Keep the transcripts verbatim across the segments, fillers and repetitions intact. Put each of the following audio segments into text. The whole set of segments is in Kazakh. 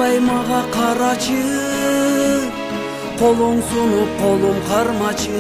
Кыйналбай мага карачы, колуң сунуп колум кармачы.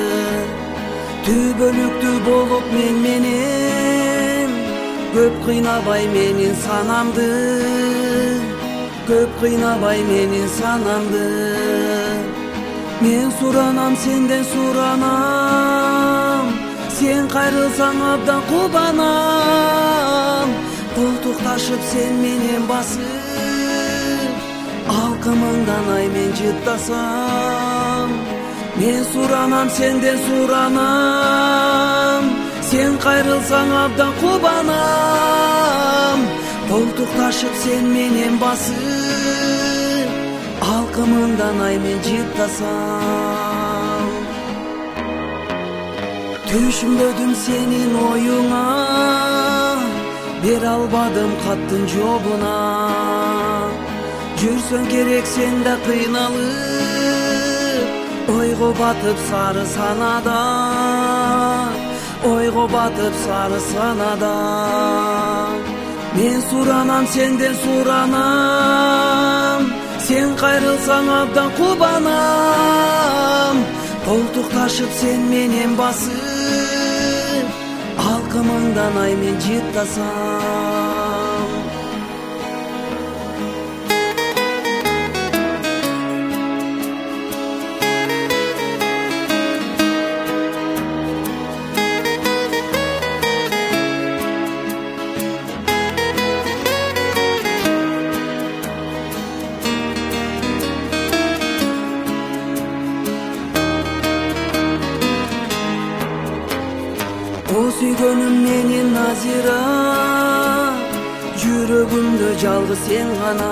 Түбөлүктүү болуп мен менен, көп кыйнабай менин санамды, көп кыйнабай менин санамды. Мен суранам, сенден суранам, сен кайрылсаң абдан кубанам. Колтукташып сен менен басып, алкымыңдан ай мен жыттасам. Мен суранам, сенден суранам, сен кайрылсаң абдан кубанам. Колтукташып сен менен басып, алкымыңдан ай мен жыттасам. Түшүнбөдүм сенин оюңа, бере албадым каттын жообуна. Жүрсөң керек сен да кыйналып, ойго батып сары санада, ойго батып сары санада. Мен суранам, сенден суранам, сен кайрылсаң абдан кубанам. Колтукташып сен менен басып, алкымыңдан ай мен жыттасам. О сүйгөнүм менин Назира, жүрөгүмдө жалгыз сен гана.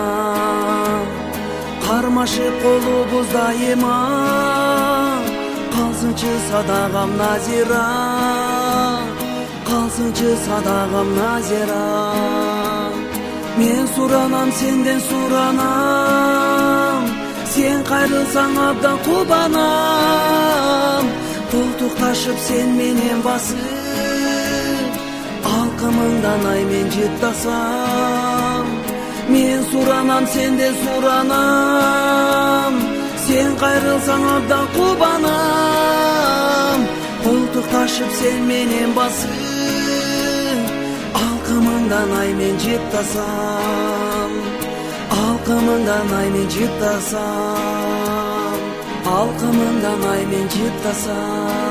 Кармашып колубуз дайыма, калсынчы садагам Назира, калсынчы садагам Назира. Мен суранам, сенден суранам, сен кайрылсаң абдан кубанам. Колтукташып сен менен басып, алкымыңдан ай мен жыттасам. Мен суранам, сенден суранам, сен кайрылсаң абдан кубанам. Колтукташып сен менен басып, алкымыңдан ай мен жыттасам. Алкымыңдан ай мен жыттасам, алкымыңдан ай мен жыттасам.